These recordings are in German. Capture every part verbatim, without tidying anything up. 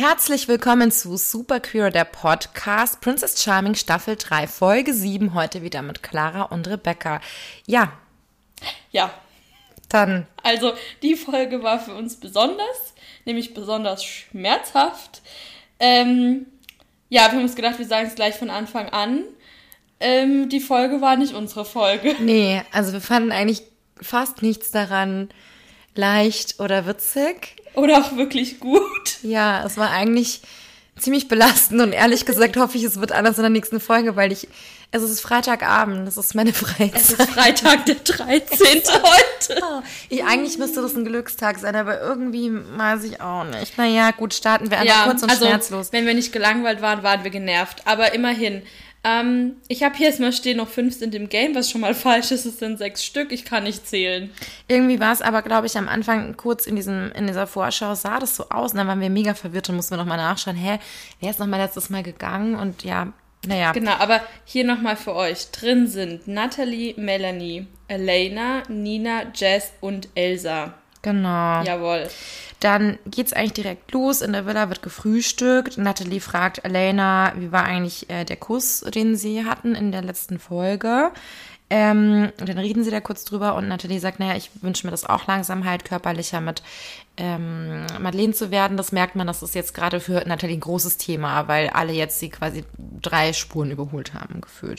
Herzlich willkommen zu Super Queer, der Podcast, Princess Charming Staffel drei, Folge sieben, heute wieder mit Clara und Rebecca. Ja. Ja. Dann. Also, die Folge war für uns besonders, nämlich besonders schmerzhaft. Ähm, ja, wir haben uns gedacht, wir sagen es gleich von Anfang an. Ähm, die Folge war nicht unsere Folge. Nee, also wir fanden eigentlich fast nichts daran leicht oder witzig. Oder auch wirklich gut. Ja, es war eigentlich ziemlich belastend und ehrlich gesagt hoffe ich, es wird anders in der nächsten Folge, weil ich, es ist Freitagabend, das ist meine Freizeit. Es ist Freitag der dreizehnte heute. Oh, ich, eigentlich müsste das ein Glückstag sein, aber irgendwie weiß ich auch nicht. Naja, gut, starten wir einfach ja, kurz und also, schmerzlos. Wenn wir nicht gelangweilt waren, waren wir genervt, aber immerhin. Ähm, ich habe hier erstmal stehen, noch fünf sind im Game, was schon mal falsch ist, es sind sechs Stück, ich kann nicht zählen. Irgendwie war es aber, glaube ich, am Anfang kurz in diesem in dieser Vorschau sah das so aus und dann waren wir mega verwirrt und mussten wir nochmal nachschauen, hä, wer ist nochmal letztes Mal gegangen und ja, naja. Genau, aber hier nochmal für euch, drin sind Natalie, Melanie, Elena, Nina, Jess und Elsa. Genau. Jawohl. Dann geht's eigentlich direkt los. In der Villa wird gefrühstückt. Natalie fragt Elena, wie war eigentlich äh, der Kuss, den sie hatten in der letzten Folge. Ähm, und dann reden sie da kurz drüber und Natalie sagt, naja, ich wünsche mir das auch langsam halt körperlicher mit ähm, Madeleine zu werden. Das merkt man, das ist jetzt gerade für Natalie ein großes Thema, weil alle jetzt sie quasi drei Spuren überholt haben, gefühlt.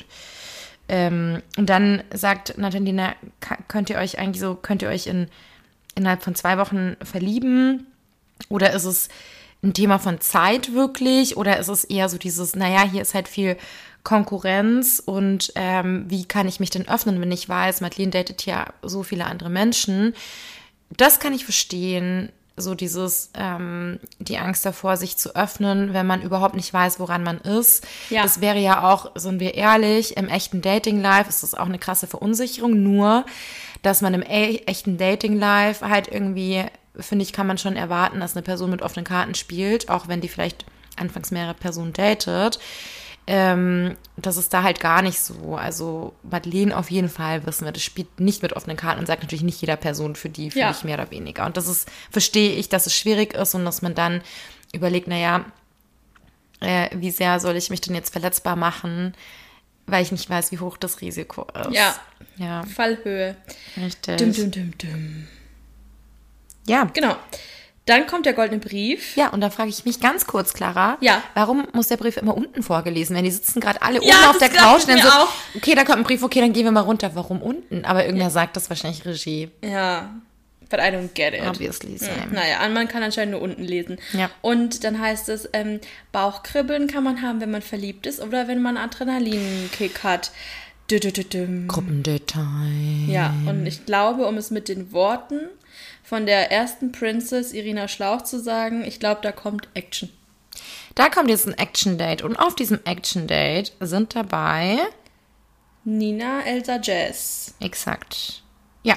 Ähm, und dann sagt Natalie, na, könnt ihr euch eigentlich so, könnt ihr euch in innerhalb von zwei Wochen verlieben? Oder ist es ein Thema von Zeit wirklich? Oder ist es eher so dieses, naja, hier ist halt viel Konkurrenz und ähm, wie kann ich mich denn öffnen, wenn ich weiß, Madeleine datet ja so viele andere Menschen. Das kann ich verstehen, so dieses, ähm, die Angst davor, sich zu öffnen, wenn man überhaupt nicht weiß, woran man ist. Ja. Das wäre ja auch, sind wir ehrlich, im echten Dating-Life ist das auch eine krasse Verunsicherung, nur dass man im e- echten Dating-Life halt irgendwie, finde ich, kann man schon erwarten, dass eine Person mit offenen Karten spielt, auch wenn die vielleicht anfangs mehrere Personen datet. Ähm, das ist da halt gar nicht so. Also Madeleine auf jeden Fall, wissen wir, das spielt nicht mit offenen Karten und sagt natürlich nicht jeder Person für die, für ja. dich mehr oder weniger. Und das ist, verstehe ich, dass es schwierig ist und dass man dann überlegt, naja, äh, wie sehr soll ich mich denn jetzt verletzbar machen, weil ich nicht weiß, wie hoch das Risiko ist. Ja, ja. Fallhöhe. Richtig. Dum, dum, dum, dum. Ja. Genau. Dann kommt der goldene Brief. Ja, und da frage ich mich ganz kurz, Clara, ja. warum muss der Brief immer unten vorgelesen werden? Die sitzen gerade alle ja, unten auf der Couch und dann so, auch. okay, da kommt ein Brief, okay, dann gehen wir mal runter. Warum unten? Aber irgendwer ja. sagt das wahrscheinlich Regie. Ja, but I don't get it. Obviously, same. Hm. Naja, man kann anscheinend nur unten lesen. Ja. Und dann heißt es, ähm, Bauchkribbeln kann man haben, wenn man verliebt ist oder wenn man Adrenalinkick hat. Dü -dü -dü -dü. Gruppendetail. Ja, und ich glaube, um es mit den Worten von der ersten Princess Irina Schlauch zu sagen, ich glaube, da kommt Action. Da kommt jetzt ein Action-Date und auf diesem Action-Date sind dabei Nina, Elsa, Jess. Exakt. Ja,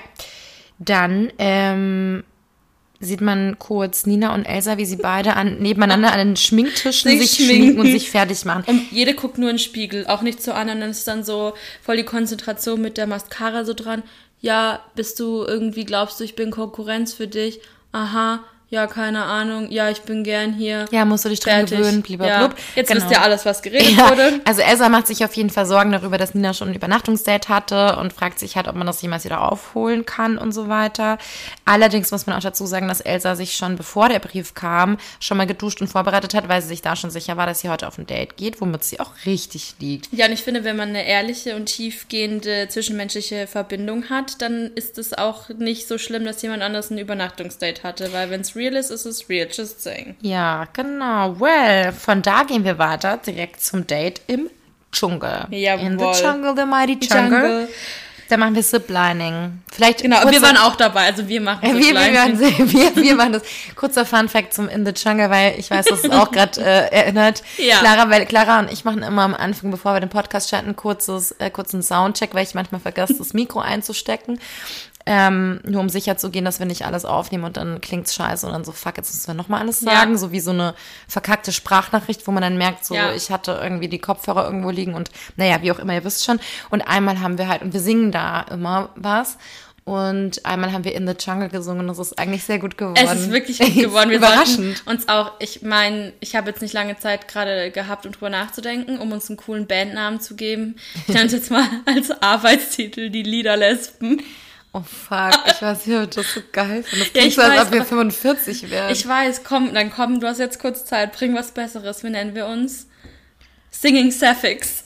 dann ähm, sieht man kurz Nina und Elsa, wie sie beide an, nebeneinander an den Schminktischen sich, sich schminken und sich fertig machen. Und jede guckt nur in den Spiegel, auch nicht zu anderen. Dann ist dann so voll die Konzentration mit der Mascara so dran. Ja, bist du irgendwie, glaubst du, ich bin Konkurrenz für dich? Aha, ja, keine Ahnung. Ja, ich bin gern hier. Ja, musst du dich dran gewöhnen, blablabla. Ja. Jetzt genau. wisst ihr alles, was geredet ja. wurde. Also Elsa macht sich auf jeden Fall Sorgen darüber, dass Nina schon ein Übernachtungsdate hatte und fragt sich halt, ob man das jemals wieder aufholen kann und so weiter. Allerdings muss man auch dazu sagen, dass Elsa sich schon, bevor der Brief kam, schon mal geduscht und vorbereitet hat, weil sie sich da schon sicher war, dass sie heute auf ein Date geht, womit sie auch richtig liegt. Ja, und ich finde, wenn man eine ehrliche und tiefgehende zwischenmenschliche Verbindung hat, dann ist es auch nicht so schlimm, dass jemand anders ein Übernachtungsdate hatte, weil wenn es real ist, ist es real, just saying. Ja, genau. Well, von da gehen wir weiter direkt zum Date im Dschungel. Jawohl. In the jungle, the mighty jungle. jungle. Da machen wir Ziplining. Vielleicht genau, wir waren auch dabei, also wir machen äh, wir, wir, wir, wir machen das. Kurzer Funfact zum In the Jungle, weil ich weiß, dass es auch gerade äh, erinnert. Ja. Clara, weil Clara und ich machen immer am Anfang, bevor wir den Podcast starten, kurzes, äh, kurzen Soundcheck, weil ich manchmal vergesse, das Mikro einzustecken. Ähm, nur um sicher zu gehen, dass wir nicht alles aufnehmen und dann klingt's scheiße und dann so, fuck, jetzt müssen wir nochmal alles sagen. Ja. So wie so eine verkackte Sprachnachricht, wo man dann merkt, so, ja. ich hatte irgendwie die Kopfhörer irgendwo liegen und naja, wie auch immer, ihr wisst schon. Und einmal haben wir halt, und wir singen da immer was Und einmal haben wir In the Jungle gesungen und das ist eigentlich sehr gut geworden. Es ist wirklich gut geworden. Wir Überraschend. sollten uns auch, ich meine, ich habe jetzt nicht lange Zeit gerade gehabt, um drüber nachzudenken, um uns einen coolen Bandnamen zu geben. Ich nenne uns jetzt mal als Arbeitstitel die Liederlesben. Oh fuck, ich weiß nicht, ob das so geil finde. Das Ja, klingt ich so, als weiß, ob wir aber- fünfundvierzig wären. Ich weiß, komm, dann komm, du hast jetzt kurz Zeit, bring was Besseres. Wie nennen wir uns? Singing Sapphics.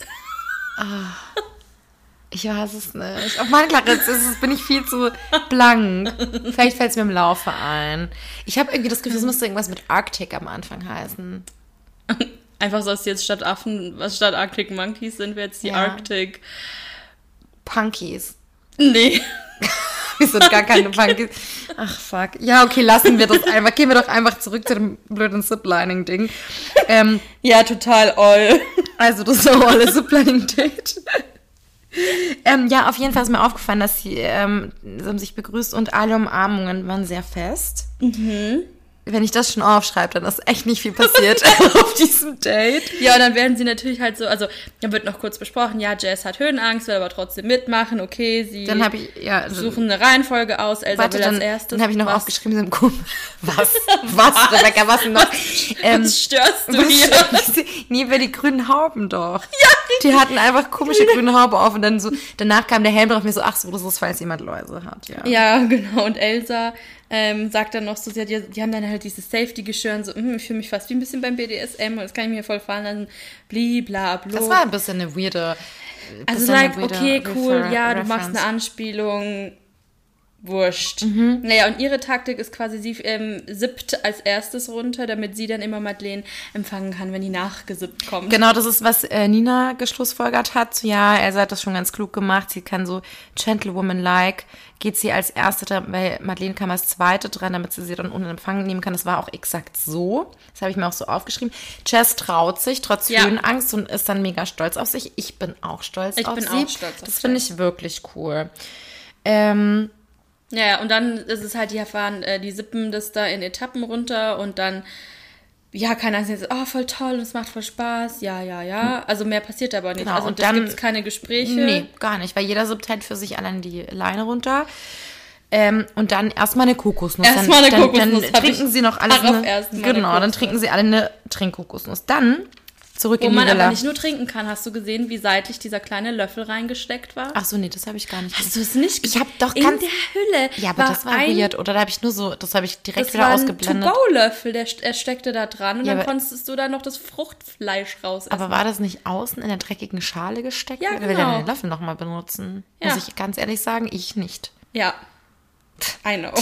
Ich weiß es nicht. Auf meine Clarisse ist es, bin ich viel zu blank. Vielleicht fällt es mir im Laufe ein. Ich habe irgendwie das Gefühl, es müsste irgendwas mit Arctic am Anfang heißen. Einfach so, dass jetzt statt Affen, was statt Arctic Monkeys sind wir jetzt die Ja. Arctic. Punkies. Nee. Wir sind gar keine Punkies. Ach, fuck. Ja, okay, lassen wir das einfach. Gehen wir doch einfach zurück zu dem blöden Ziplining-Ding. Ähm, Ja, total all. also, das normale Ziplining-Date. ähm, ja, auf jeden Fall ist mir aufgefallen, dass sie, ähm, sie haben sich begrüßt und alle Umarmungen waren sehr fest. Mhm. Wenn ich das schon aufschreibe, dann ist echt nicht viel passiert auf diesem Date. Ja, und dann werden sie natürlich halt so, also, dann wird noch kurz besprochen, ja, Jess hat Höhenangst, will aber trotzdem mitmachen, okay, sie Dann habe ich, ja, also, suchen eine Reihenfolge aus, Elsa warte, will dann, als erstes. dann habe ich noch was, aufgeschrieben, sie im Kuh. Was? Was, Rebecca, was noch? Ähm, Was störst du was hier? stört- Nee, bei die grünen Hauben doch. Ja, die hatten einfach komische grüne Haube auf und dann so, danach kam der Helm drauf und mir so, ach so, das ist, falls jemand Läuse hat, ja. Ja, genau, und Elsa ähm, sagt dann noch so, sie hat ja, die haben dann halt dieses Safety-Geschirr und so, hm, ich fühle mich fast wie ein bisschen beim B D S M und das kann ich mir voll fallen lassen, bliblablub. Das war ein bisschen eine weirde, Also bisschen like, eine weirde okay, cool, Refer- ja, du Reference. machst eine Anspielung, wurscht. Mhm. Naja, und ihre Taktik ist quasi, sie ähm, sippt als erstes runter, damit sie dann immer Madeleine empfangen kann, wenn die nachgesippt kommt. Genau, das ist, was äh, Nina geschlussfolgert hat. So, ja, Elsa hat das schon ganz klug gemacht. Sie kann so Gentlewoman-like, geht sie als Erste dran, weil Madeleine kam als Zweite dran, damit sie sie dann unten in Empfang nehmen kann. Das war auch exakt so. Das habe ich mir auch so aufgeschrieben. Jess traut sich, trotz Ja. Höhenangst und ist dann mega stolz auf sich. Ich bin auch stolz Ich auf bin sie. auch stolz auf Das finde ich wirklich cool. Ähm, Ja, ja, und dann ist es halt, die erfahren, äh, die sippen das da in Etappen runter und dann, ja, keine Ahnung, sie oh, voll toll, es macht voll Spaß, ja, ja, ja. Also mehr passiert aber nicht. Genau, also und da dann- gibt es keine Gespräche. Nee, gar nicht, weil jeder sippt halt für sich allein die Leine runter. Ähm, und dann erstmal eine Kokosnuss. Erstmal eine dann, Kokosnuss, Dann hab trinken ich sie noch alles. darauf Eine, erstmal eine genau, dann Kokosnuss. trinken sie alle eine Trinkkokosnuss. Dann zurück Wo in die man Villa. aber nicht nur trinken kann. Hast du gesehen, wie seitlich dieser kleine Löffel reingesteckt war? Ach so, nee, das habe ich gar nicht. Hast du es nicht? Ich habe doch in ganz... der Hülle. Ja, aber das war ein, weird. Oder da habe ich nur so... Das habe ich direkt Das wieder war ein ausgeblendet. To-Go-Löffel, der st- er steckte da dran und Ja, dann aber- konntest du da noch das Fruchtfleisch raus essen. Aber war das nicht außen in der dreckigen Schale gesteckt? Ja, Oder will genau. der den Löffel nochmal benutzen? Ja. Muss ich ganz ehrlich sagen, ich nicht. Ja. I know.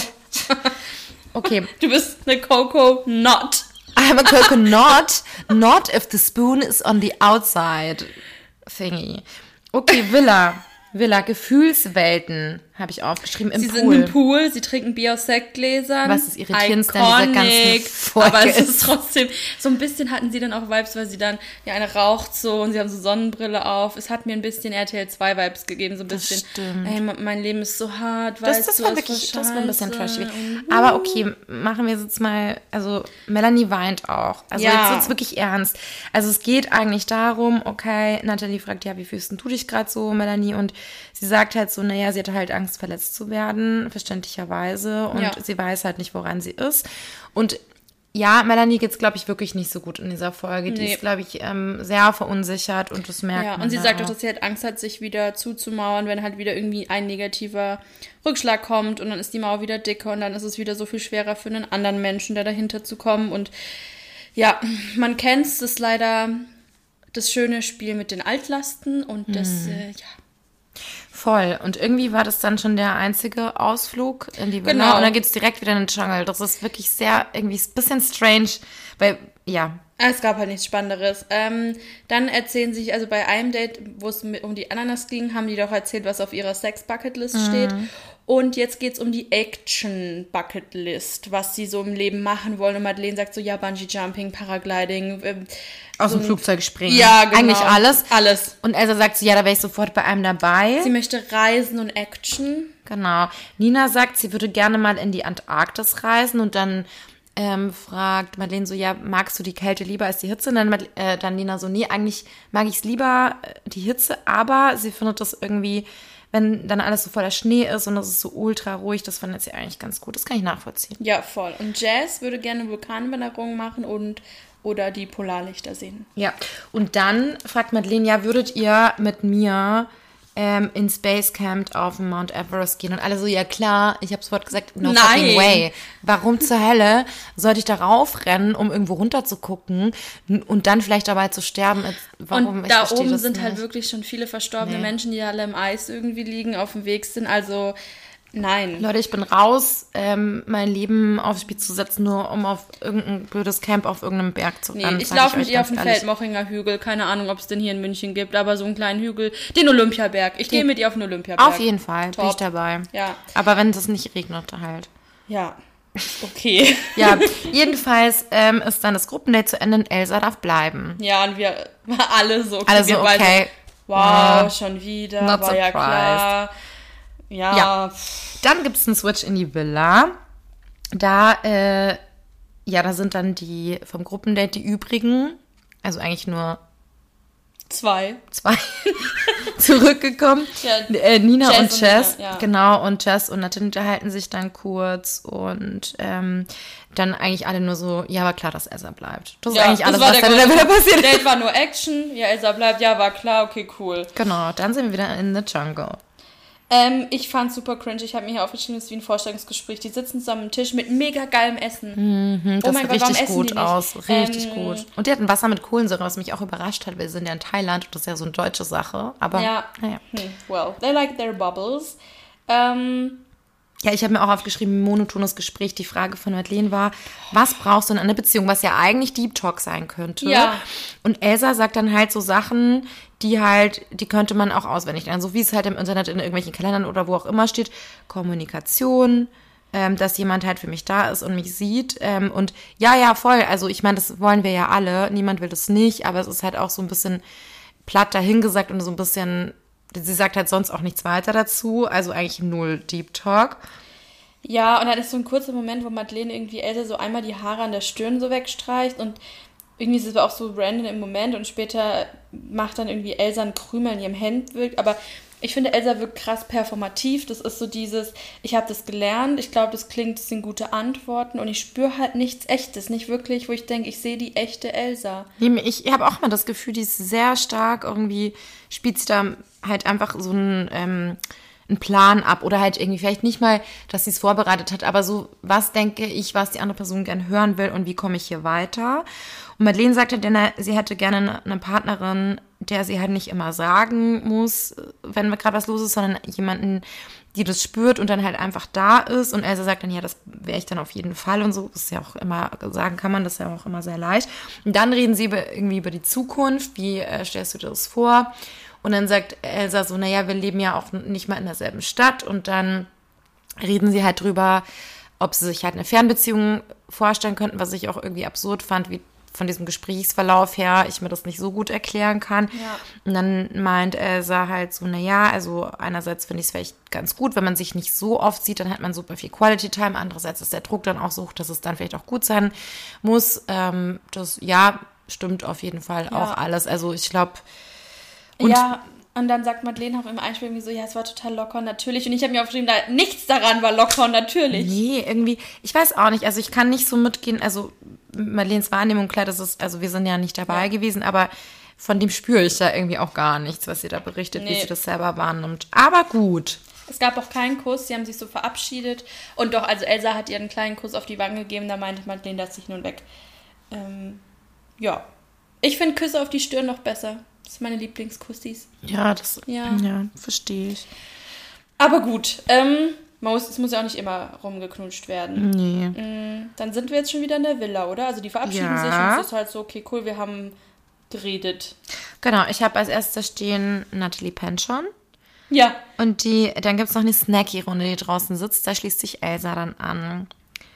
Okay. Du bist eine Coco Not. I'm a coconut, not if the spoon is on the outside thingy. Okay, Villa. Villa, Gefühlswelten, habe ich aufgeschrieben, im Sie Pool. sind im Pool, sie trinken Bier aus Sektgläsern. Was das Irritierendste an dieser ganzen Iconic. Folge Aber es ist. ist trotzdem, so ein bisschen hatten sie dann auch Vibes, weil sie dann, ja, eine raucht so und sie haben so Sonnenbrille auf. Es hat mir ein bisschen R T L zwei Vibes gegeben, so ein Das bisschen. stimmt. Ey, mein Leben ist so hart, Das, weißt das du, war ist wirklich, voll das war ein bisschen scheiße. trashy. Aber okay, machen wir es jetzt mal, also Melanie weint auch. Also Ja. jetzt wird's wirklich ernst. Also es geht eigentlich darum, okay, Natalie fragt, ja, wie fühlst denn du dich gerade so, Melanie? Und sie sagt halt so, naja, sie hatte halt Angst, verletzt zu werden, verständlicherweise. Und Ja. sie weiß halt nicht, woran sie ist. Und ja, Melanie geht's, glaube ich, wirklich nicht so gut in dieser Folge. Die Nee. ist, glaube ich, ähm, sehr verunsichert und das merkt Ja, man. und sie da sagt auch. auch, dass sie halt Angst hat, sich wieder zuzumauern, wenn halt wieder irgendwie ein negativer Rückschlag kommt und dann ist die Mauer wieder dicker und dann ist es wieder so viel schwerer für einen anderen Menschen, da dahinter zu kommen. Und ja, man kennt es, das ist leider das schöne Spiel mit den Altlasten und das, Mhm. äh, ja. Voll. Und irgendwie war das dann schon der einzige Ausflug in die Villa. Genau. Und dann geht's direkt wieder in den Dschungel. Das ist wirklich sehr, irgendwie ein bisschen strange, weil, ja. Es gab halt nichts Spannenderes. Ähm, dann erzählen sie sich, also bei einem Date, wo es mit- um die Ananas ging, haben die doch erzählt, was auf ihrer Sex-Bucket-List steht. Und jetzt geht's um die Action-Bucket-List, was sie so im Leben machen wollen. Und Madeleine sagt so, ja, Bungee-Jumping, Paragliding. Ähm, Aus so dem ein- Flugzeug springen. Ja, genau. Eigentlich alles. Alles. Und Elsa sagt so, ja, da wäre ich sofort bei einem dabei. Sie möchte reisen und Action. Genau. Nina sagt, sie würde gerne mal in die Antarktis reisen und dann ähm, fragt Madeleine so, ja, magst du die Kälte lieber als die Hitze? Und dann, Madele- äh, dann Nina so, nee, eigentlich mag ich es lieber, äh, die Hitze, aber sie findet das irgendwie wenn dann alles so voller Schnee ist und es ist so ultra ruhig, das findet sie eigentlich ganz gut. Das kann ich nachvollziehen. Ja, voll. Und Jazz würde gerne Vulkanwanderungen machen und oder die Polarlichter sehen. Ja, und dann fragt Madeleine, ja, würdet ihr mit mir ähm, in Space Camp auf den Mount Everest gehen? Und alle so, ja klar, ich habe sofort gesagt, no Nein. fucking way. Warum zur Hölle sollte ich da raufrennen, um irgendwo runter zu gucken und dann vielleicht dabei zu sterben? Warum? Und Ich da verstehe oben das sind nicht. halt wirklich schon viele verstorbene Nee. Menschen, die alle im Eis irgendwie liegen, auf dem Weg sind. Also nein. Leute, ich bin raus, ähm, mein Leben aufs Spiel zu setzen, nur um auf irgendein blödes Camp auf irgendeinem Berg zu Nee, rennen. ich sag laufe euch mit ihr auf ganz den ehrlich. Feldmochinger Hügel. Keine Ahnung, ob es den hier in München gibt, aber so einen kleinen Hügel. Den Olympiaberg. Ich gehe mit ihr auf den Olympiaberg. Auf jeden Fall, bin Top. ich dabei. Ja. Aber wenn es nicht regnet, halt. Ja. Okay. Ja, jedenfalls ähm, ist dann das Gruppendate zu Ende und Elsa darf bleiben. Ja, und wir alle so. Okay, Alle so, wir beide, okay. Wow, Ja. schon wieder. Not war ja surprised. klar. Ja. Ja. Dann gibt es einen Switch in die Villa. Da, äh, ja, da sind dann die vom Gruppendate die übrigen, also eigentlich nur Zwei. zwei, zurückgekommen. Ja, äh, Nina Jess und und Jess, Nina, ja. genau, und Jess und Nadine unterhalten sich dann kurz und ähm, dann eigentlich alle nur so, ja, war klar, dass Elsa bleibt. Das ist Ja, eigentlich das alles, war was der dann in der Grund. Villa passiert. Date war nur Action. Ja, Elsa bleibt. Ja, war klar. Okay, cool. Genau, dann sind wir wieder in the jungle. Ähm, ich fand's super cringe. Ich habe mir hier aufgeschrieben, es ist wie ein Vorstellungsgespräch. Die sitzen zusammen am Tisch mit mega geilem Essen. Mhm, Oh das mein sieht Gott, warum richtig essen gut die nicht? aus, richtig Ähm, gut. Und die hatten Wasser mit Kohlensäure, was mich auch überrascht hat, weil wir sind ja in Thailand und das ist ja so eine deutsche Sache. Aber Ja. naja. Hm, well, they like their bubbles. Ähm, Ja, ich habe mir auch aufgeschrieben, monotones Gespräch. Die Frage von Madeleine war, was brauchst du in einer Beziehung, was ja eigentlich Deep Talk sein könnte. Ja. Und Elsa sagt dann halt so Sachen, die halt, die könnte man auch auswendig lernen. So wie es halt im Internet in irgendwelchen Kalendern oder wo auch immer steht. Kommunikation, ähm, dass jemand halt für mich da ist und mich sieht. Ähm, und ja, ja, voll. Also ich meine, das wollen wir ja alle. Niemand will das nicht, aber es ist halt auch so ein bisschen platt dahingesagt und so ein bisschen... Sie sagt halt sonst auch nichts weiter dazu, also eigentlich null Deep Talk. ja, und dann ist so ein kurzer Moment, wo Madeleine irgendwie Elsa so einmal die Haare an der Stirn so wegstreicht und irgendwie ist es auch so random im Moment und später macht dann irgendwie Elsa einen Krümel in ihrem Hemd wirkt, aber ich finde, Elsa wirkt krass performativ. Das ist so dieses, ich habe das gelernt, ich glaube, das klingt, das sind gute Antworten und ich spüre halt nichts Echtes, nicht wirklich, wo ich denke, ich sehe die echte Elsa. Nee, Ich habe auch mal das Gefühl, die ist sehr stark irgendwie, spielt sie da halt einfach so einen, ähm, einen Plan ab oder halt irgendwie vielleicht nicht mal, dass sie es vorbereitet hat, aber so, was denke ich, was die andere Person gern hören will und wie komme ich hier weiter. Und Madeleine sagte, denn sie hätte gerne eine Partnerin, der sie halt nicht immer sagen muss, wenn gerade was los ist, sondern jemanden, die das spürt und dann halt einfach da ist. Und Elsa sagt dann, ja, das wäre ich dann auf jeden Fall und so. Das ist ja auch immer, sagen kann man das ja auch immer sehr leicht. Und dann reden sie über, irgendwie über die Zukunft. Wie äh, stellst du dir das vor? Und dann sagt Elsa so, naja, wir leben ja auch nicht mal in derselben Stadt. Und dann reden sie halt drüber, ob sie sich halt eine Fernbeziehung vorstellen könnten, was ich auch irgendwie absurd fand, wie von diesem Gesprächsverlauf her ich mir das nicht so gut erklären kann. Ja. Und dann meint Elsa halt so, naja, also einerseits finde ich es vielleicht ganz gut, wenn man sich nicht so oft sieht, dann hat man super viel Quality Time. Andererseits ist der Druck dann auch so hoch, dass es dann vielleicht auch gut sein muss. Ähm, das, ja, stimmt auf jeden Fall Ja. auch alles. Also ich glaube... Ja, und dann sagt Madeleine auch im Einspiel irgendwie so, ja, es war total locker und natürlich. Und ich habe mir aufgeschrieben, da, nichts daran war locker und natürlich. Nee, irgendwie, ich weiß auch nicht, also ich kann nicht so mitgehen, also Madeleines Wahrnehmung, klar, das ist, also wir sind ja nicht dabei Ja. gewesen, aber von dem spüre ich da irgendwie auch gar nichts, was sie da berichtet, wie Nee. sie das selber wahrnimmt. Aber gut. Es gab auch keinen Kuss, sie haben sich so verabschiedet. Und doch, also Elsa hat ihr einen kleinen Kuss auf die Wange gegeben, da meinte Madeleine, lass dich nun weg. Ähm, ja. Ich finde Küsse auf die Stirn noch besser. Das sind meine Lieblingskussis. Ja, das, Ja. ja, verstehe ich. Aber gut, ähm, man muss, es muss ja auch nicht immer rumgeknutscht werden. Nee. Mm, Dann sind wir jetzt schon wieder in der Villa, oder? Also die verabschieden Ja. sich und es ist halt so, okay, cool, wir haben geredet. Genau, ich habe als erstes stehen Natalie Penchon. Ja. Und die, dann gibt es noch eine Snacky-Runde, die draußen sitzt. Da schließt sich Elsa dann an.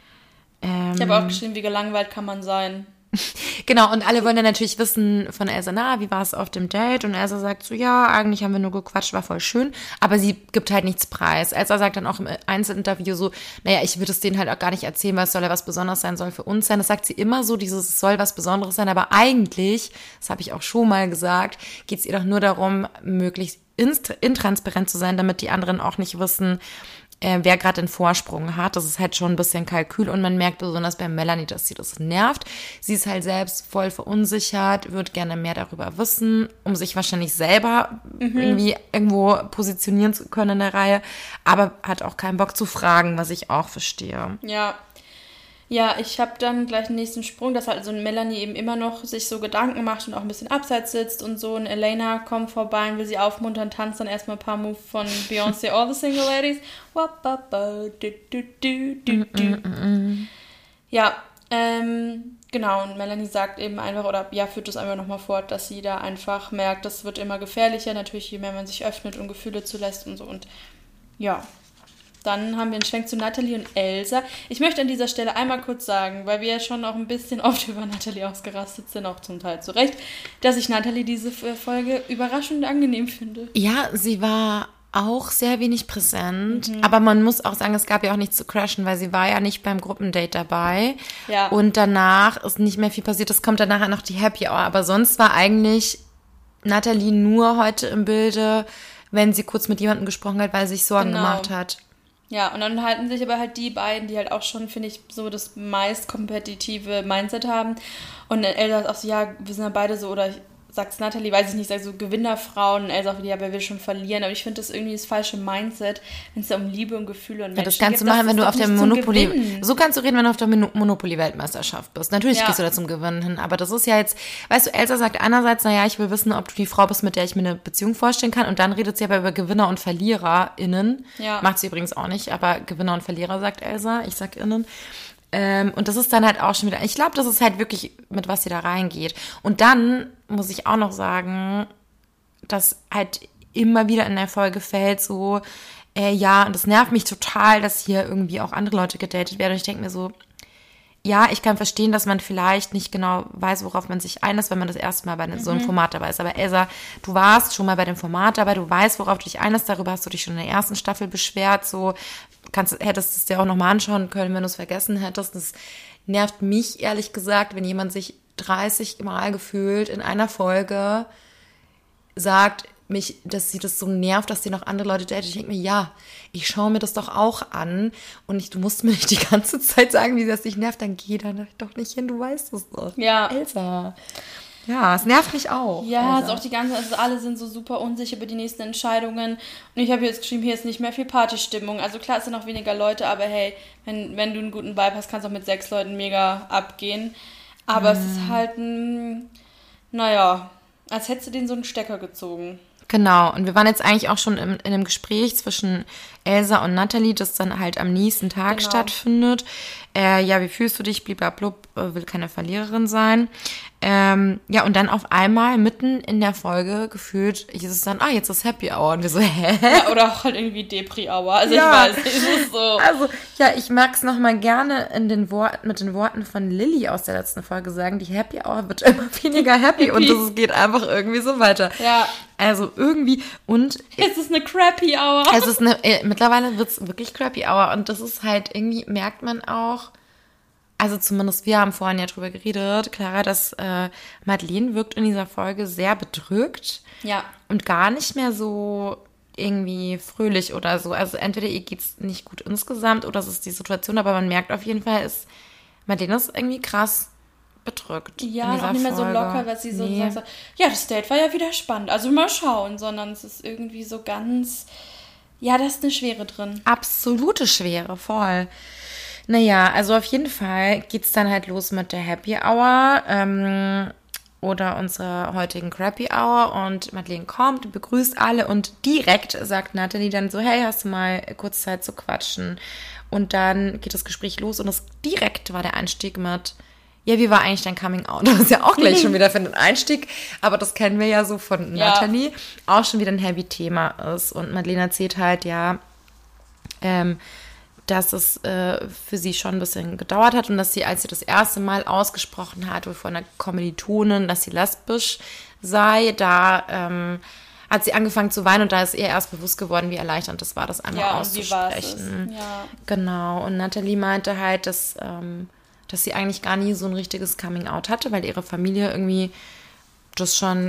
Ähm, Ich habe auch geschrieben, wie gelangweilt kann man sein. Genau, und alle wollen dann natürlich wissen von Elsa, na, wie war es auf dem Date? Und Elsa sagt so, ja, eigentlich haben wir nur gequatscht, war voll schön. Aber sie gibt halt nichts preis. Elsa sagt dann auch im Einzelinterview so, naja, ich würde es denen halt auch gar nicht erzählen, weil es soll ja was Besonderes sein, soll für uns sein. Das sagt sie immer so, dieses es soll was Besonderes sein. Aber eigentlich, das habe ich auch schon mal gesagt, geht es ihr doch nur darum, möglichst inst- intransparent zu sein, damit die anderen auch nicht wissen, äh, wer gerade den Vorsprung hat. Das ist halt schon ein bisschen Kalkül und man merkt besonders bei Melanie, dass sie das nervt. Sie ist halt selbst voll verunsichert, würde gerne mehr darüber wissen, um sich wahrscheinlich selber mhm. irgendwie irgendwo positionieren zu können in der Reihe, aber hat auch keinen Bock zu fragen, was ich auch verstehe. Ja. Ja, ich habe dann gleich den nächsten Sprung, dass halt so ein Melanie eben immer noch sich so Gedanken macht und auch ein bisschen abseits sitzt und so. Und Elena kommt vorbei und will sie aufmuntern, tanzt dann erstmal ein paar Moves von Beyoncé, All the Single Ladies. Ja, ähm, genau. Und Melanie sagt eben einfach, oder ja, führt das einfach nochmal fort, dass sie da einfach merkt, das wird immer gefährlicher, natürlich, je mehr man sich öffnet und Gefühle zulässt und so. Und ja, dann haben wir einen Schwenk zu Natalie und Elsa. Ich möchte an dieser Stelle einmal kurz sagen, weil wir ja schon auch ein bisschen oft über Natalie ausgerastet sind, auch zum Teil zu Recht, dass ich Natalie diese Folge überraschend angenehm finde. Ja, sie war auch sehr wenig präsent, mhm. aber man muss auch sagen, es gab ja auch nichts zu crashen, weil sie war ja nicht beim Gruppendate dabei. Ja. Und danach ist nicht mehr viel passiert. Es kommt dann nachher noch die Happy Hour, aber sonst war eigentlich Natalie nur heute im Bilde, wenn sie kurz mit jemandem gesprochen hat, weil sie sich Sorgen genau. gemacht hat. Ja, und dann halten sich aber halt die beiden, die halt auch schon, finde ich, so das meist kompetitive Mindset haben. Und Elsa ist auch so, ja, wir sind ja beide so, oder sagt's Natalie, weiß ich nicht, sag so Gewinnerfrauen. Und Elsa auch wieder, ja, wer will schon verlieren. Aber ich finde das irgendwie das falsche Mindset, wenn es da um Liebe und Gefühle und Menschen geht. Ja, das kannst geht, du machen, wenn du auf der Monopoly, so kannst du reden, wenn du auf der Monopoly-Weltmeisterschaft bist. Natürlich ja. gehst du da zum Gewinnen hin, aber das ist ja jetzt, weißt du, Elsa sagt einerseits, naja, ich will wissen, ob du die Frau bist, mit der ich mir eine Beziehung vorstellen kann, und dann redet sie aber über Gewinner und VerliererInnen. Ja. Macht sie übrigens auch nicht, aber Gewinner und Verlierer sagt Elsa, ich sag innen. Ähm, und das ist dann halt auch schon wieder, ich glaube, das ist halt wirklich, mit was sie da reingeht. Und dann muss ich auch noch sagen, dass halt immer wieder in der Folge fällt so, äh, ja, und das nervt mich total, dass hier irgendwie auch andere Leute gedatet werden. Und ich denke mir so, ja, ich kann verstehen, dass man vielleicht nicht genau weiß, worauf man sich einlässt, wenn man das erste Mal bei so einem mhm. Format dabei ist. Aber Elsa, du warst schon mal bei dem Format dabei, du weißt, worauf du dich einlässt, darüber hast du dich schon in der ersten Staffel beschwert, so kannst, hättest du es dir auch nochmal anschauen können, wenn du es vergessen hättest. Das nervt mich, ehrlich gesagt, wenn jemand sich dreißig Mal gefühlt in einer Folge sagt, mich, dass sie das so nervt, dass sie noch andere Leute datet. Ich denke mir, ja, ich schaue mir das doch auch an und ich, du musst mir nicht die ganze Zeit sagen, wie das dich nervt, dann geh da doch nicht hin, du weißt es doch. Ja. Elsa. Ja, es nervt mich auch. Ja, also auch die ganze, also alle sind so super unsicher über die nächsten Entscheidungen. Und ich habe jetzt geschrieben, hier ist nicht mehr viel Partystimmung. Also klar, es sind noch weniger Leute, aber hey, wenn, wenn du einen guten Vibe hast, kannst du auch mit sechs Leuten mega abgehen. Aber mm. es ist halt ein, naja, als hättest du denen so einen Stecker gezogen. Genau, und wir waren jetzt eigentlich auch schon in, in einem Gespräch zwischen Elsa und Natalie, das dann halt am nächsten Tag genau. stattfindet. Äh, ja, wie fühlst du dich? Bliblablub, will keine Verliererin sein. Ähm, ja, und dann auf einmal mitten in der Folge gefühlt, ist es dann, ah, jetzt ist Happy Hour. Und wir so, hä? Ja, oder auch halt irgendwie Depri Hour. Also ja. ich weiß nicht, es ist so. Also, ja, ich mag es nochmal gerne in den Wort, mit den Worten von Lilly aus der letzten Folge sagen, die Happy Hour wird immer weniger happy, happy. Und es geht einfach irgendwie so weiter. Ja. Also irgendwie, und... Es ist eine Crappy Hour. Es ist eine, äh, mittlerweile wird es wirklich Crappy Hour. Und das ist halt, irgendwie merkt man auch, also zumindest wir haben vorhin ja drüber geredet, Clara, dass äh, Madeleine wirkt in dieser Folge sehr bedrückt. Ja. Und gar nicht mehr so irgendwie fröhlich oder so. Also entweder ihr geht's nicht gut insgesamt oder es ist die Situation, aber man merkt auf jeden Fall, ist Madeleine ist irgendwie krass bedrückt. Ja, und auch nicht mehr so locker, weil sie so nee. sagt, so, ja, das Date war ja wieder spannend, also mal schauen, sondern es ist irgendwie so ganz, ja, da ist eine Schwere drin. Absolute Schwere, voll. Naja, also auf jeden Fall geht's dann halt los mit der Happy Hour ähm, oder unserer heutigen Crappy Hour und Madeleine kommt, begrüßt alle und direkt sagt Natalie dann so, hey, hast du mal kurz Zeit zu quatschen? Und dann geht das Gespräch los und das direkt war der Einstieg mit, ja, wie war eigentlich dein Coming Out? Das ist ja auch gleich schon wieder für den Einstieg, aber das kennen wir ja so von ja. Natalie, auch schon wieder ein heavy Thema ist. Und Madeleine erzählt halt, ja, ähm, dass es äh, für sie schon ein bisschen gedauert hat und dass sie, als sie das erste Mal ausgesprochen hat, von einer Kommilitonin, dass sie lesbisch sei, da ähm, hat sie angefangen zu weinen und da ist ihr erst bewusst geworden, wie erleichternd das war, das einmal ja, auszusprechen. Ja. Genau, und Natalie meinte halt, dass, ähm, dass sie eigentlich gar nie so ein richtiges Coming-out hatte, weil ihre Familie irgendwie das schon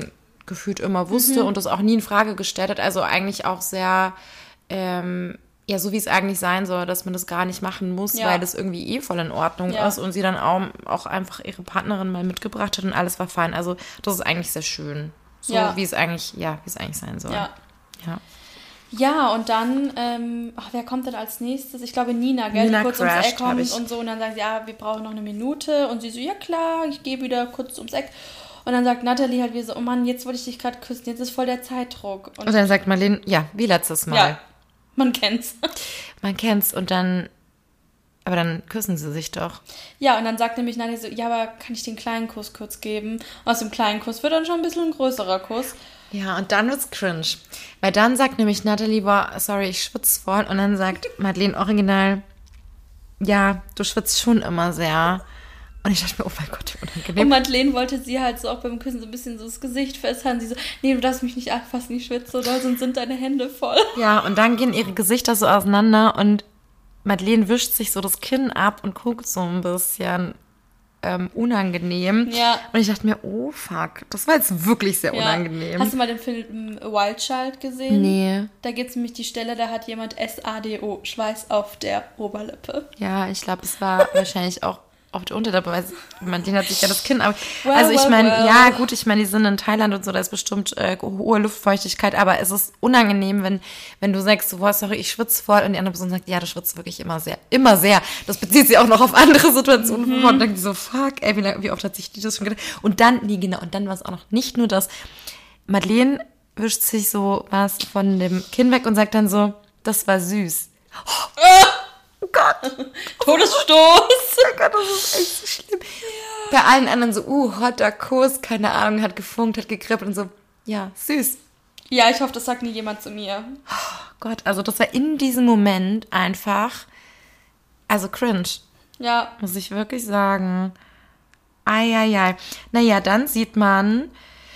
gefühlt immer wusste Mhm. und das auch nie in Frage gestellt hat. Also eigentlich auch sehr, ähm, ja, so wie es eigentlich sein soll, dass man das gar nicht machen muss, Ja. weil das irgendwie eh voll in Ordnung Ja. ist und sie dann auch, auch einfach ihre Partnerin mal mitgebracht hat und alles war fein. Also das ist eigentlich sehr schön. So Ja. wie es eigentlich, ja, wie es eigentlich sein soll. Ja. Ja. Ja, und dann, ähm, ach, wer kommt denn als nächstes? Ich glaube Nina, gell, Nina die kurz ums crasht, Eck hab kommt ich. und so. Und dann sagt sie, ja, wir brauchen noch eine Minute. Und sie so, ja klar, ich gehe wieder kurz ums Eck. Und dann sagt Natalie halt wieder so, oh Mann, jetzt wollte ich dich gerade küssen, jetzt ist voll der Zeitdruck. Und Und dann sagt Marlene, ja, wie letztes Mal. ja, man kennt's. Man kennt's und dann, aber dann küssen sie sich doch. Ja, und dann sagt nämlich Natalie so, ja, aber kann ich den kleinen Kuss kurz geben? Aus dem kleinen Kuss wird dann schon ein bisschen ein größerer Kuss. Ja, und dann wird's cringe. Weil dann sagt nämlich Natalie, boah, sorry, ich schwitze voll. Und dann sagt Madeleine original, ja, du schwitzt schon immer sehr. Und ich dachte mir, oh mein Gott, wie Und unangenehm. Madeleine wollte sie halt so auch beim Küssen so ein bisschen so das Gesicht festhalten. Sie so, nee, du darfst mich nicht anfassen, ich schwitze so doll, sonst sind deine Hände voll. Ja, und dann gehen ihre Gesichter so auseinander und Madeleine wischt sich so das Kinn ab und guckt so ein bisschen ähm, unangenehm. Ja. Und ich dachte mir, oh fuck, das war jetzt wirklich sehr Ja. unangenehm. Hast du mal den Film Wild Child gesehen? Nee. Da gibt es nämlich die Stelle, da hat jemand S A D O, Schweiß auf der Oberlippe. Ja, ich glaube, es war wahrscheinlich auch auf der Unterlippe, weil Madeleine hat sich ja das Kinn ab. Well, also ich well, meine, well. ja gut, ich meine, die sind in Thailand und so, da ist bestimmt äh, hohe Luftfeuchtigkeit, aber es ist unangenehm, wenn wenn du sagst, so, boah, sorry, ich schwitze voll und die andere Person sagt, ja, du schwitzt wirklich immer sehr, immer sehr. Das bezieht sich auch noch auf andere Situationen. Mhm. Und dann die so, fuck, ey, wie, lange, wie oft hat sich die das schon gedacht? Und dann, nee, genau, und dann war es auch noch nicht nur das. Madeleine wischt sich so was von dem Kinn weg und sagt dann so, das war süß. Oh Gott. Todesstoß! Oh Gott, das ist echt so schlimm. Bei allen anderen so, uh, hotter Kuss, keine Ahnung, hat gefunkt, hat gekribbelt und so, ja, süß. Ja, ich hoffe, das sagt nie jemand zu mir. Oh Gott, also das war in diesem Moment einfach, also cringe, Ja, muss ich wirklich sagen. Eieiei. Naja, dann sieht man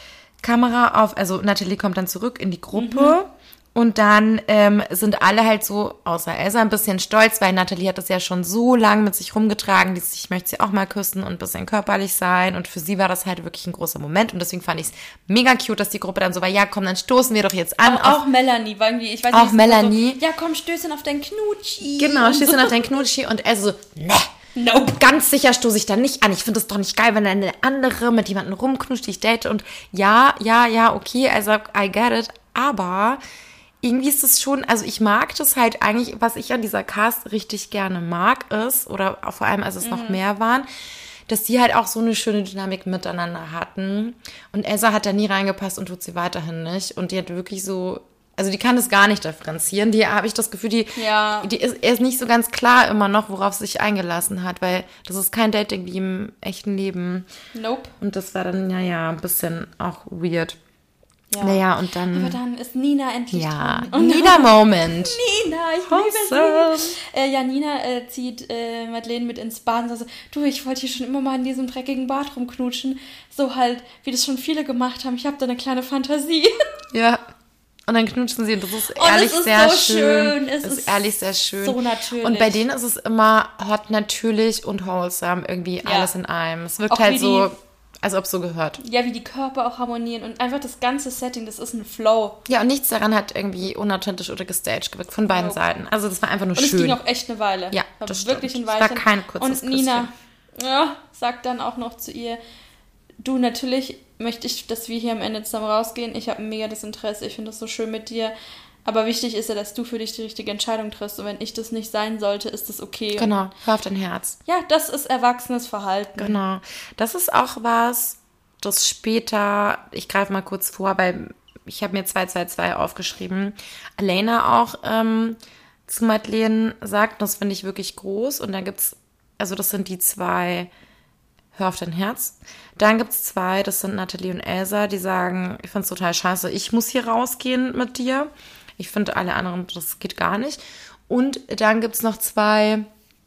Kamera auf, also Natalie kommt dann zurück in die Gruppe. Mhm. Und dann ähm, sind alle halt so, außer Elsa, ein bisschen stolz, weil Natalie hat das ja schon so lange mit sich rumgetragen, die ich möchte sie auch mal küssen und ein bisschen körperlich sein. Und für sie war das halt wirklich ein großer Moment. Und deswegen fand ich es mega cute, dass die Gruppe dann so war, ja komm, dann stoßen wir doch jetzt an. auch, auch Melanie, weil irgendwie, ich weiß auch nicht. Melanie. So, ja komm, stößen auf dein Knutschi. Genau, stößen auf dein Knutschi. Und Elsa so, ne. Nope. Ganz sicher stoße ich da nicht an. Ich finde es doch nicht geil, wenn eine andere mit jemandem rumknutscht, die ich date. Und ja, ja, ja, okay, also I get it. Aber irgendwie ist es schon, also ich mag das halt eigentlich, was ich an dieser Cast richtig gerne mag ist, oder vor allem, als es mhm. noch mehr waren, dass die halt auch so eine schöne Dynamik miteinander hatten. Und Elsa hat da nie reingepasst und tut sie weiterhin nicht. Und die hat wirklich so, also die kann das gar nicht differenzieren. Die habe ich das Gefühl, die, Ja. die ist, er ist nicht so ganz klar immer noch, worauf sie sich eingelassen hat, weil das ist kein Dating wie im echten Leben. Nope. Und das war dann, ja, ja, ein bisschen auch weird. Ja. Naja, und dann... Aber dann ist Nina endlich ja, dran. Und Nina-Moment. Nina, ich Awesome. liebe sie. Äh, ja, Nina äh, zieht äh, Madeleine mit ins Bad und sagt so, du, ich wollte hier schon immer mal in diesem dreckigen Bad rumknutschen. So halt, wie das schon viele gemacht haben. Ich habe da eine kleine Fantasie. Ja. Und dann knutschen sie und das ist Und ehrlich es ist sehr so schön. schön. Es ist ist ehrlich sehr schön. so natürlich. Und bei denen ist es immer hot, natürlich und wholesome. Irgendwie Ja. alles in einem. Es wirkt Auch halt wie so, die- als ob es so gehört. Ja, wie die Körper auch harmonieren und einfach das ganze Setting, das ist ein Flow. Ja, und nichts daran hat irgendwie unauthentisch oder gestaged gewirkt, von beiden No. Seiten. Also das war einfach nur Und es schön. ging auch echt eine Weile. Ja, war das wirklich stimmt. ein Es war Weilchen. kein kurzes Und Nina ja, sagt dann auch noch zu ihr, du, natürlich möchte ich, dass wir hier am Ende zusammen rausgehen. Ich habe mega das Interesse, ich finde das so schön mit dir. Aber wichtig ist ja, dass du für dich die richtige Entscheidung triffst. Und wenn ich das nicht sein sollte, ist das okay. Genau, hör auf dein Herz. Ja, das ist erwachsenes Verhalten. Genau. Das ist auch was, das später, ich greife mal kurz vor, weil ich habe mir zwei zwei zwei aufgeschrieben, Elena auch ähm, zu Madeleine sagt, das finde ich wirklich groß. Und dann gibt's, also das sind die zwei, hör auf dein Herz. Dann gibt's zwei, das sind Natalie und Elsa, die sagen, ich find's total scheiße, ich muss hier rausgehen mit dir. Ich finde alle anderen, das geht gar nicht. Und dann gibt's noch zwei,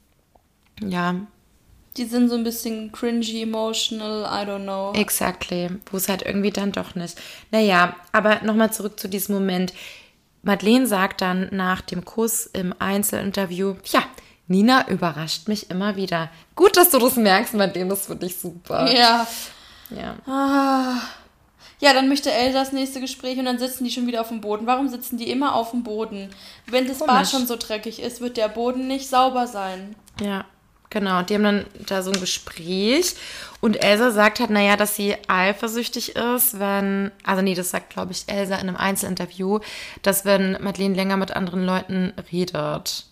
ja, Die sind so ein bisschen cringy, emotional, I don't know. exactly, wo es halt irgendwie dann doch nicht. Naja, aber nochmal zurück zu diesem Moment. Madeleine sagt dann nach dem Kuss im Einzelinterview, ja, Nina überrascht mich immer wieder. Gut, dass du das merkst, Madeleine, das finde ich super. Ja. Ja. Ah. Ja, dann möchte Elsa das nächste Gespräch und dann sitzen die schon wieder auf dem Boden. Warum sitzen die immer auf dem Boden? Wenn das Bad schon so dreckig ist, wird der Boden nicht sauber sein. Ja, genau. Die haben dann da so ein Gespräch und Elsa sagt halt, naja, dass sie eifersüchtig ist, wenn, also nee, das sagt, glaube ich, Elsa in einem Einzelinterview, dass wenn Madeleine länger mit anderen Leuten redet.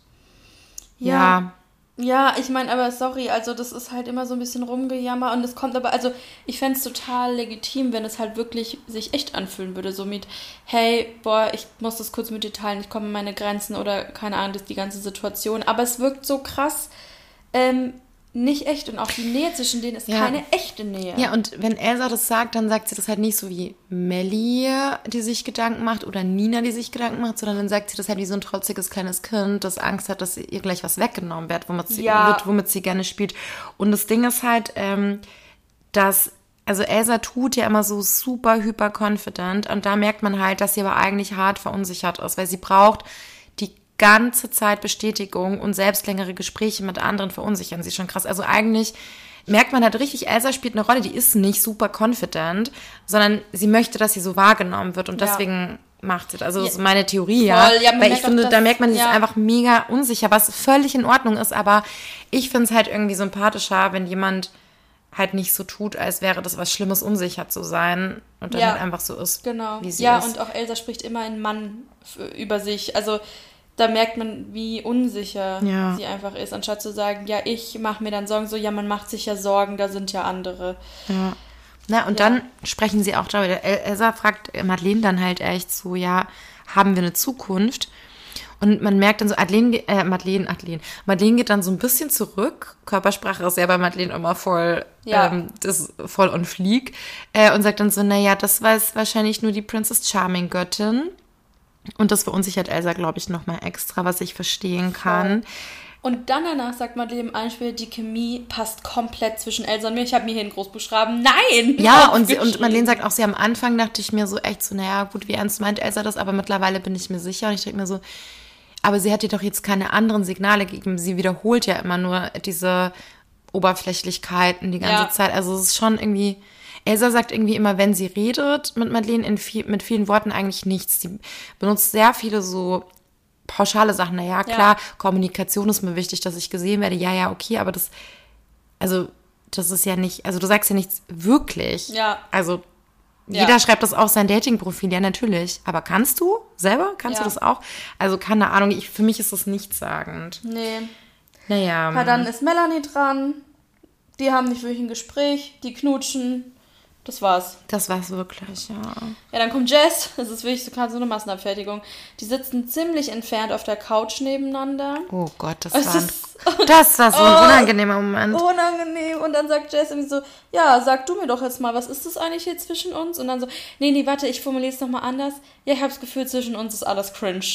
Ja. Ja. Ja, ich meine, aber sorry, also das ist halt immer so ein bisschen rumgejammer und es kommt aber, also ich fände es total legitim, wenn es halt wirklich sich echt anfühlen würde, so mit, hey, boah, ich muss das kurz mit dir teilen, ich komme an meine Grenzen oder keine Ahnung, das ist die ganze Situation, aber es wirkt so krass, ähm, nicht echt und auch die Nähe zwischen denen ist Ja. keine echte Nähe. Ja, und wenn Elsa das sagt, dann sagt sie das halt nicht so wie Melli, die sich Gedanken macht, oder Nina, die sich Gedanken macht, sondern dann sagt sie das halt wie so ein trotziges kleines Kind, das Angst hat, dass ihr gleich was weggenommen wird, womit sie, Ja. wird, womit sie gerne spielt. Und das Ding ist halt, ähm, dass, also Elsa tut ja immer so super hyper confident und da merkt man halt, dass sie aber eigentlich hart verunsichert ist, weil sie braucht die ganze Zeit Bestätigung und selbst längere Gespräche mit anderen verunsichern sie schon krass. Also eigentlich merkt man halt richtig, Elsa spielt eine Rolle, die ist nicht super confident, sondern sie möchte, dass sie so wahrgenommen wird und Ja. deswegen macht sie das. Also das ist Ja. meine Theorie, ja. Voll, ja, man Weil ich merkt auch, finde, dass- da merkt man, sie ja. ist einfach mega unsicher, was völlig in Ordnung ist, aber ich finde es halt irgendwie sympathischer, wenn jemand halt nicht so tut, als wäre das was Schlimmes, unsicher zu sein und dann Ja. halt einfach so ist, Genau. wie sie ja, ist. und auch Elsa spricht immer in Mann f- über sich. Also da merkt man, wie unsicher Ja. sie einfach ist, anstatt zu sagen, ja, ich mache mir dann Sorgen, so, ja, man macht sich ja Sorgen, da sind ja andere. Ja. Na, und Ja. dann sprechen sie auch darüber. El- Elsa fragt Madeleine dann halt echt so, ja, haben wir eine Zukunft? Und man merkt dann so, Madeleine, ge- äh, Madeleine, Madeleine, Madeleine geht dann so ein bisschen zurück. Körpersprache ist ja bei Madeleine immer voll, Ja. ähm, das ist voll on fleek. Äh, und sagt dann so, naja, das weiß wahrscheinlich nur die Princess Charming Göttin. Und das verunsichert Elsa, glaube ich, nochmal extra, was ich verstehen kann. Und dann danach sagt Madeleine im Einspiel, die Chemie passt komplett zwischen Elsa und mir. Ich habe mir hier in Großbuchstaben Nein! Ja, und, sie, und aufgeschrieben. Madeleine sagt auch, sie am Anfang dachte ich mir so echt so, naja, gut, wie ernst meint Elsa das? Aber mittlerweile bin ich mir sicher. Und ich denke mir so, aber sie hat dir doch jetzt keine anderen Signale gegeben. Sie wiederholt ja immer nur diese Oberflächlichkeiten die ganze Ja. Zeit. Also es ist schon irgendwie... Elsa sagt irgendwie immer, wenn sie redet mit Madeleine, in viel, mit vielen Worten eigentlich nichts. Sie benutzt sehr viele so pauschale Sachen. Naja, klar, Kommunikation ist mir wichtig, dass ich gesehen werde. Ja, ja, okay, aber das, also, das ist ja nicht, also du sagst ja nichts wirklich. Ja. Also, Ja. jeder schreibt das auf sein Dating-Profil, ja, natürlich. Aber kannst du selber? Kannst Ja. du das auch? Also, keine Ahnung, ich, für mich ist das nichtssagend. Nee. Naja. Ja, dann ist Melanie dran. Die haben nicht wirklich ein Gespräch, die knutschen. Das war's. Das war's wirklich, ja. Ja, dann kommt Jess. Das ist wirklich so, gerade so eine Massenabfertigung. Die sitzen ziemlich entfernt auf der Couch nebeneinander. Oh Gott, das Es war, ein, ist das war so ein Oh. unangenehmer Moment. unangenehm. Und dann sagt Jess irgendwie so, ja, sag du mir doch jetzt mal, was ist das eigentlich hier zwischen uns? Und dann so, nee, nee, warte, ich formuliere es nochmal anders. Ja, ich habe das Gefühl, zwischen uns ist alles cringe.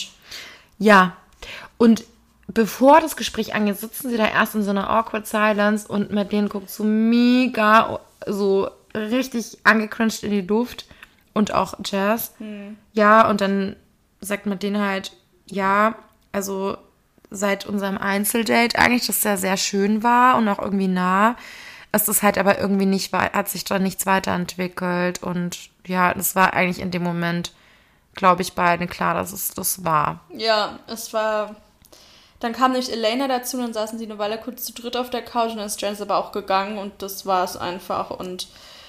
Ja, und bevor das Gespräch angeht, sitzen sie da erst in so einer awkward silence und Madeleine guckt so mega, so richtig angecringed in die Luft und auch Jazz. Ja, und dann sagt Madeleine halt, ja, also seit unserem Einzeldate eigentlich, dass der sehr schön war und auch irgendwie nah. Es ist halt aber irgendwie nicht, wei- hat sich da nichts weiterentwickelt und ja, das war eigentlich in dem Moment, glaube ich, beiden klar, dass es das war. Ja, es war... Dann kam nämlich Elena dazu und dann saßen sie eine Weile kurz zu dritt auf der Couch und dann ist Janice aber auch gegangen und das war es einfach. Und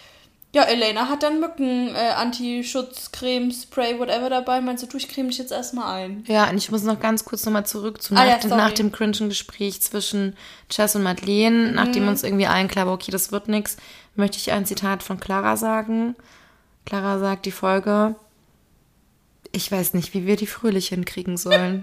ja, Elena hat dann Mücken, äh, Anti-Schutz-Creme, Spray, whatever dabei. Meinst du, du, ich creme dich jetzt erstmal ein? Ja, und ich muss noch ganz kurz nochmal zurück zu Ah, nach, ja, dem, sorry. nach dem cringen Gespräch zwischen Jess und Madeleine, nachdem uns irgendwie allen klar war, okay, das wird nix, möchte ich ein Zitat von Clara sagen. Clara sagt die Folge, ich weiß nicht, wie wir die Fröhlich hinkriegen sollen.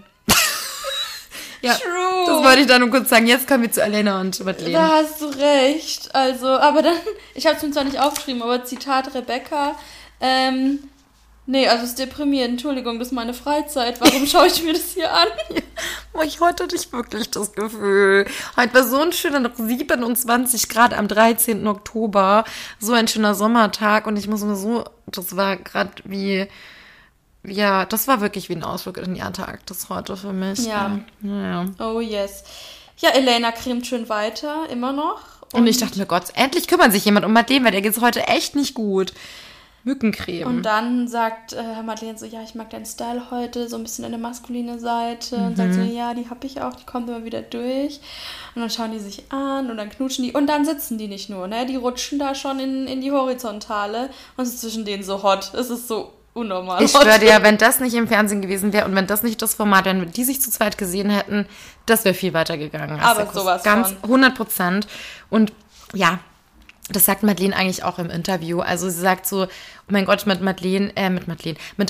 Ja, True. das wollte ich da nur kurz sagen. Jetzt kommen wir zu Elena und Da Madeleine. hast du recht. Also, aber dann, ich habe es mir zwar nicht aufgeschrieben, aber Zitat Rebecca, ähm, nee, also es ist deprimierend. Entschuldigung, das ist meine Freizeit. Warum schaue ich mir das hier an? Oh, ich heute hatte ich wirklich das Gefühl. Heute war so ein schöner, noch siebenundzwanzig Grad am dreizehnten Oktober. So ein schöner Sommertag und ich muss mir so, das war gerade wie, ja, das war wirklich wie ein Ausflug in die Antarktis heute für mich. Ja. Naja. Oh yes. Ja, Elena cremt schön weiter, immer noch. Und ich dachte mir, Gott, endlich kümmert sich jemand um Madeleine, weil der geht's heute echt nicht gut. Mückencreme. Und dann sagt äh, Madeleine so, ja, ich mag deinen Style heute, so ein bisschen eine maskuline Seite. Mhm. Und sagt so, ja, die hab ich auch, die kommt immer wieder durch. Und dann schauen die sich an und dann knutschen die. Und dann sitzen die nicht nur, ne? Die rutschen da schon in, in die Horizontale. Und es ist zwischen denen so hot. Es ist so unnormal. Ich schwöre dir, wenn das nicht im Fernsehen gewesen wäre und wenn das nicht das Format wäre, wenn die sich zu zweit gesehen hätten, das wäre viel weiter gegangen. Aber sowas Ganz von. hundert Prozent. Und ja, das sagt Madeleine eigentlich auch im Interview. Also sie sagt so, oh mein Gott, mit Madeleine, äh, mit Madeleine, mit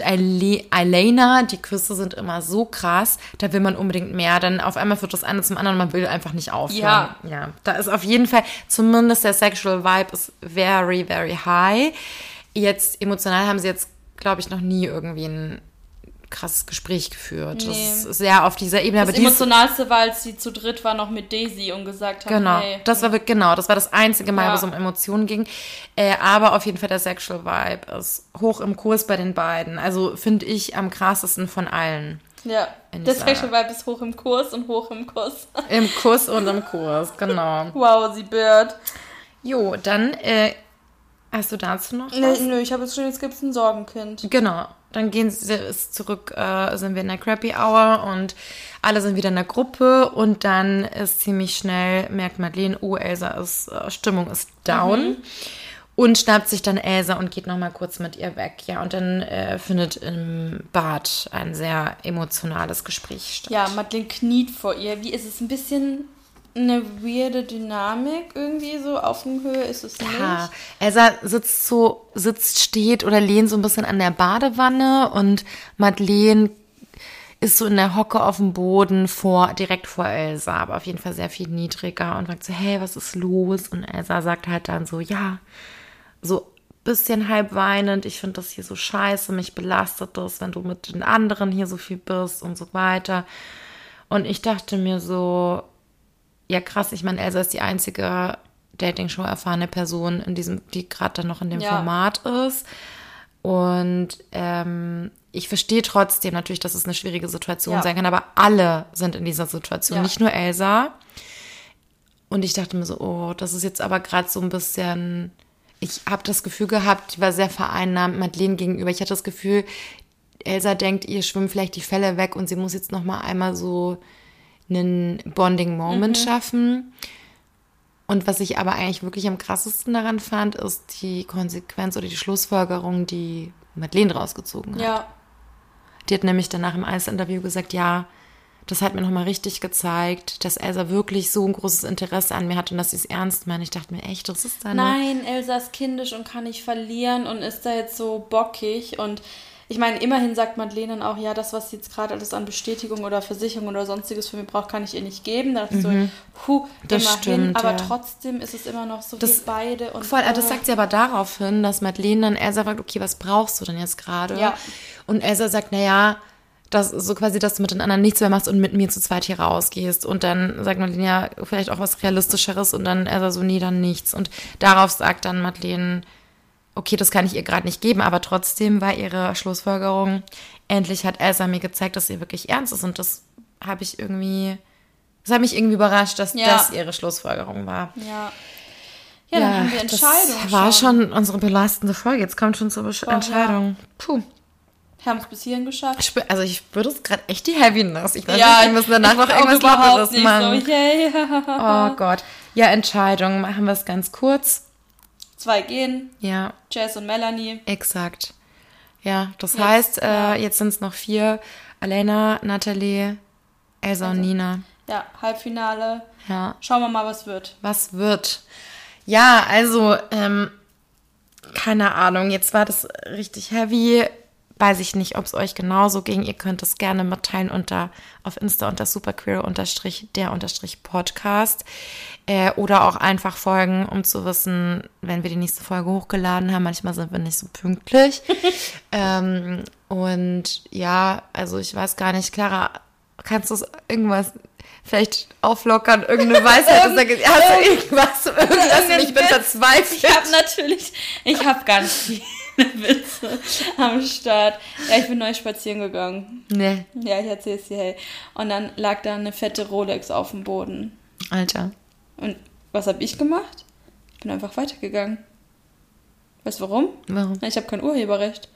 Elena, die Küsse sind immer so krass, da will man unbedingt mehr. Dann auf einmal wird das eine zum anderen, man will einfach nicht aufhören. Ja. Ja, da ist auf jeden Fall, zumindest der Sexual Vibe ist very, very high. Jetzt, emotional haben sie jetzt, glaube ich, noch nie irgendwie ein krasses Gespräch geführt. Nee. Das ist sehr auf dieser Ebene. Das aber Emotionalste war, als sie zu dritt war noch mit Daisy und gesagt hat, genau, hey. das war wirklich, genau, das war das einzige Mal, Ja. wo es um Emotionen ging. Äh, aber auf jeden Fall der Sexual Vibe ist hoch im Kurs bei den beiden. Also finde ich am krassesten von allen. Ja, in der dieser- Sexual Vibe ist hoch im Kurs und hoch im Kuss. Im Kuss und im Kurs, genau. Wow, sie Bird. Jo, dann, äh, hast du dazu noch Nö, was? nö, ich habe jetzt schon, jetzt gibt's ein Sorgenkind. Genau, dann gehen sie ist zurück, äh, sind wir in der Crappy Hour und alle sind wieder in der Gruppe und dann ist ziemlich schnell, merkt Madeleine, oh, Elsa ist, äh, Stimmung ist down Mhm. und schnappt sich dann Elsa und geht nochmal kurz mit ihr weg. Ja, und dann äh, findet im Bad ein sehr emotionales Gespräch statt. Ja, Madeleine kniet vor ihr. Wie ist es ein bisschen eine weirde Dynamik irgendwie so? Auf Augenhöhe ist es nicht. Ja, Elsa sitzt so, sitzt, steht oder lehnt so ein bisschen an der Badewanne und Madeleine ist so in der Hocke auf dem Boden vor, direkt vor Elsa, aber auf jeden Fall sehr viel niedriger und fragt so, hey, was ist los? Und Elsa sagt halt dann so, ja, so bisschen halb weinend, ich finde das hier so scheiße, mich belastet das, wenn du mit den anderen hier so viel bist und so weiter. Und ich dachte mir so, ja krass, ich meine, Elsa ist die einzige Dating-Show erfahrene Person, in diesem, die gerade dann noch in dem Ja. Format ist. Und ähm, ich verstehe trotzdem natürlich, dass es eine schwierige Situation Ja. sein kann, aber alle sind in dieser Situation, Ja. nicht nur Elsa. Und ich dachte mir so, oh, das ist jetzt aber gerade so ein bisschen, ich habe das Gefühl gehabt, die war sehr vereinnahmt Madeleine gegenüber. Ich hatte das Gefühl, Elsa denkt, ihr schwimmen vielleicht die Fälle weg und sie muss jetzt noch mal einmal so einen Bonding-Moment Mhm. schaffen. Und was ich aber eigentlich wirklich am krassesten daran fand, ist die Konsequenz oder die Schlussfolgerung, die Madeleine rausgezogen hat. Ja, Die hat nämlich danach im Eis-Interview gesagt, ja, das hat mir nochmal richtig gezeigt, dass Elsa wirklich so ein großes Interesse an mir hat und dass sie es ernst meint. Ich dachte mir, echt, das ist deine... nein, Elsa ist kindisch und kann nicht verlieren und ist da jetzt so bockig. Und ich meine, immerhin sagt Madeleine dann auch, ja, das, was sie jetzt gerade alles an Bestätigung oder Versicherung oder sonstiges für mich braucht, kann ich ihr nicht geben. Da dachte ich so, puh, Das immerhin. stimmt, aber ja. trotzdem ist es immer noch so, Das- wir beide. Und Voll, äh, das sagt sie aber darauf hin, dass Madeleine dann Elsa fragt, okay, was brauchst du denn jetzt gerade? Ja. Und Elsa sagt, naja, das ist so quasi, dass du mit den anderen nichts mehr machst und mit mir zu zweit hier rausgehst. Und dann sagt Madeleine, ja, vielleicht auch was Realistischeres und dann Elsa so, nee, dann nichts. Und darauf sagt dann Madeleine, okay, das kann ich ihr gerade nicht geben, aber trotzdem war ihre Schlussfolgerung, endlich hat Elsa mir gezeigt, dass ihr wirklich ernst ist. Und das habe ich irgendwie, das hat mich irgendwie überrascht, dass Ja. das ihre Schlussfolgerung war. Ja. Ja, dann haben wir Entscheidungen. Das war schon unsere belastende Folge. Jetzt kommt schon zur Besch- Boah, Entscheidung. Puh. Haben es bis hierhin geschafft. Ich spür, also ich spüre das gerade echt die Heaviness. Ich weiß Ja, nicht, wir müssen danach noch ich irgendwas auch überhaupt Lockeres nicht machen. So, yeah. Oh Gott. Ja, Entscheidung. Machen wir es ganz kurz. Zwei gehen, Ja, Jess und Melanie. exakt. Ja, das Jetzt, heißt, ja. äh, jetzt sind es noch vier. Alena, Natalie, Elsa und Nina. Ja, Halbfinale. Ja. Schauen wir mal, was wird. Was wird? Ja, also, ähm, keine Ahnung, jetzt war das richtig heavy. Weiß ich nicht, ob es euch genauso ging. Ihr könnt es gerne mitteilen unter auf Insta unter superqueer unterstrich der unterstrich Podcast. Äh, oder auch einfach folgen, um zu wissen, wenn wir die nächste Folge hochgeladen haben. Manchmal sind wir nicht so pünktlich. ähm, und ja, also ich weiß gar nicht, Clara, kannst du irgendwas vielleicht auflockern? Irgendeine Weisheit? Hast du irgendwas? Irgendwas? Ich bin verzweifelt. Ich habe natürlich, ich habe ganz viele Witze am Start. Ja, ich bin neu spazieren gegangen. Nee, Ja, ich erzähl's dir, hey. Und dann lag da eine fette Rolex auf dem Boden. Alter. Und was habe ich gemacht? Ich bin einfach weitergegangen. Weißt du warum? Warum? Ich habe kein Urheberrecht.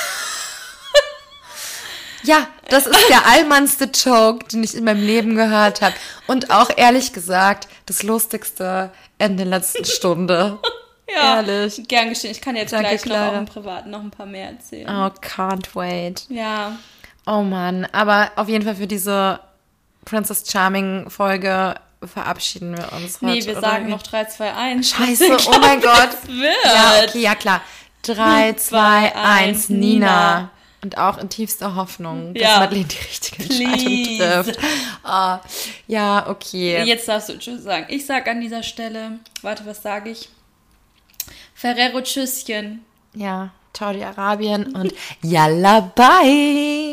Ja, das ist der allmannste Joke, den ich in meinem Leben gehört habe. Und auch ehrlich gesagt, das Lustigste in der letzten Stunde. Ja, ehrlich. Gern geschehen. Ich kann jetzt Danke, gleich noch Clara. auch im Privaten noch ein paar mehr erzählen. Oh, can't wait. Ja. Oh Mann, aber auf jeden Fall für diese Princess Charming-Folge verabschieden wir uns heute. Nee, wir oder sagen wie? noch drei, zwei, eins. Scheiße, oh mein Gott. Wird. Ja, okay, ja klar. drei, zwei, eins, Nina. Nina. Und auch in tiefster Hoffnung, dass Ja. Madeleine die richtige Entscheidung Please. trifft. Oh, ja, okay. Jetzt darfst du Tschüss sagen. Ich sag an dieser Stelle, warte, was sage ich? Ferrero Tschüsschen. Ja, Saudi-Arabien und Yalla, bye.